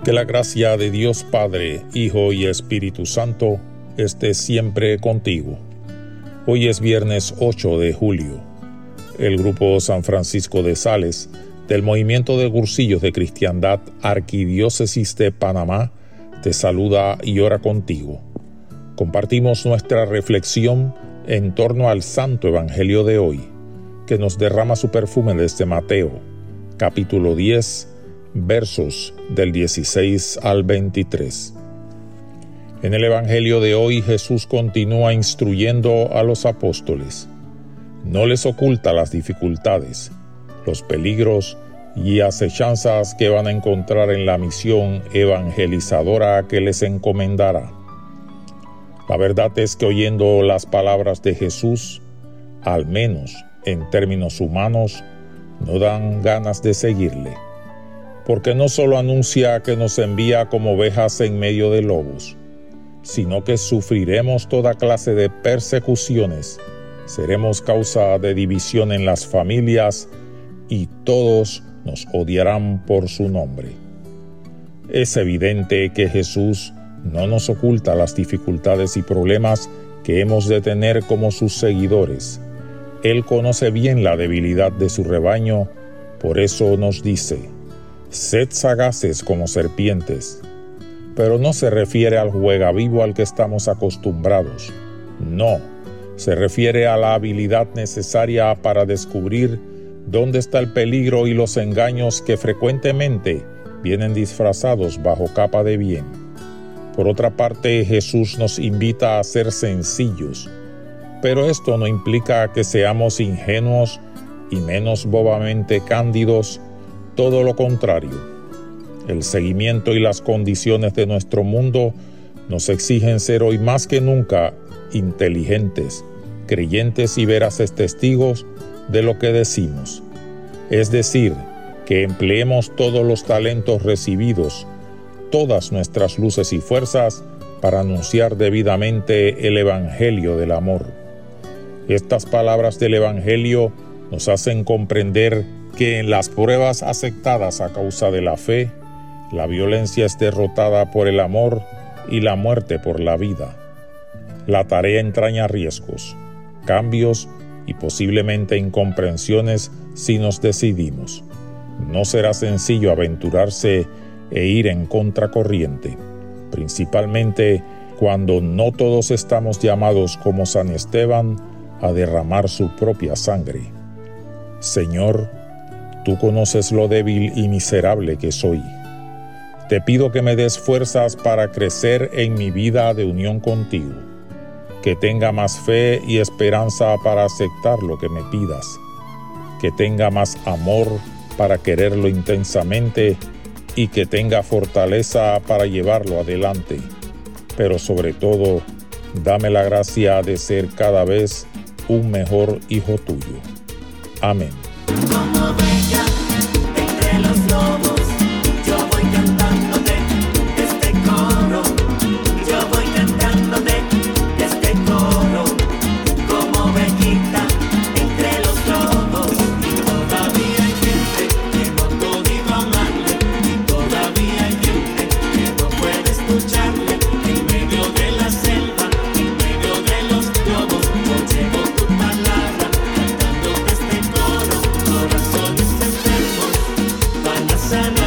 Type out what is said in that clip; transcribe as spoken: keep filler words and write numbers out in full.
Que la gracia de Dios Padre, Hijo y Espíritu Santo esté siempre contigo. Hoy es viernes ocho de julio. El Grupo San Francisco de Sales del Movimiento de Cursillos de Cristiandad Arquidiócesis de Panamá te saluda y ora contigo. Compartimos nuestra reflexión en torno al Santo Evangelio de hoy, que nos derrama su perfume desde Mateo, capítulo diez, versos del dieciséis al veintitrés. En el Evangelio de hoy Jesús continúa instruyendo a los apóstoles. No les oculta las dificultades, los peligros y acechanzas que van a encontrar en la misión evangelizadora que les encomendará. La verdad es que oyendo las palabras de Jesús, al menos en términos humanos, no dan ganas de seguirle. Porque no solo anuncia que nos envía como ovejas en medio de lobos, sino que sufriremos toda clase de persecuciones, seremos causa de división en las familias y todos nos odiarán por su nombre. Es evidente que Jesús no nos oculta las dificultades y problemas que hemos de tener como sus seguidores. Él conoce bien la debilidad de su rebaño, por eso nos dice: sed sagaces como serpientes. Pero no se refiere al juegavivo al que estamos acostumbrados. No, se refiere a la habilidad necesaria para descubrir dónde está el peligro y los engaños que frecuentemente vienen disfrazados bajo capa de bien. Por otra parte, Jesús nos invita a ser sencillos, pero esto no implica que seamos ingenuos y menos bobamente cándidos. Todo lo contrario, el seguimiento y las condiciones de nuestro mundo nos exigen ser hoy más que nunca inteligentes, creyentes y veraces testigos de lo que decimos. Es decir, que empleemos todos los talentos recibidos, todas nuestras luces y fuerzas para anunciar debidamente el Evangelio del amor. Estas palabras del Evangelio nos hacen comprender que en las pruebas aceptadas a causa de la fe, la violencia es derrotada por el amor y la muerte por la vida. La tarea entraña riesgos, cambios y posiblemente incomprensiones si nos decidimos. No será sencillo aventurarse e ir en contracorriente, principalmente cuando no todos estamos llamados como San Esteban a derramar su propia sangre. Señor, tú conoces lo débil y miserable que soy. Te pido que me des fuerzas para crecer en mi vida de unión contigo, que tenga más fe y esperanza para aceptar lo que me pidas, que tenga más amor para quererlo intensamente y que tenga fortaleza para llevarlo adelante. Pero sobre todo, dame la gracia de ser cada vez un mejor hijo tuyo. Amén. Como oveja entre los lobos, yo voy cantándote este coro. Yo voy cantándote este coro. Como ovejita entre los lobos. Y todavía hay gente que no ha podido amarle. Y todavía hay gente que no puede escucharle. En medio de la selva, en medio de los lobos, yo llevo tu palabra cantándote este coro. Corazones enfermos van a sanar.